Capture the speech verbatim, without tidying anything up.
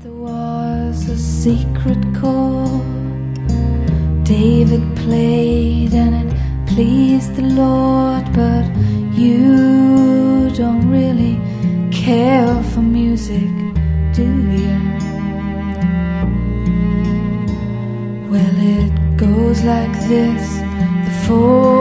There was a secret chord David played and it pleased the Lord, but you don't really care for music, do you? Well, it goes like this: the four